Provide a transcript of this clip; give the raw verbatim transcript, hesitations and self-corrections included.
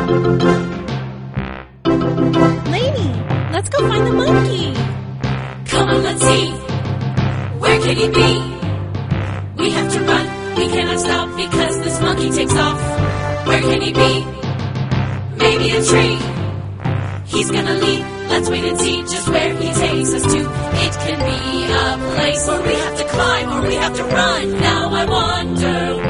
Lainey, let's go find the monkey. Come on, let's see. Where can he be? We have to run, we cannot stop because this monkey takes off. Where can he be? Maybe a tree. He's gonna leap, let's wait and see just where he takes us to. It can be a place where we have to climb or we have to run. Now I wonder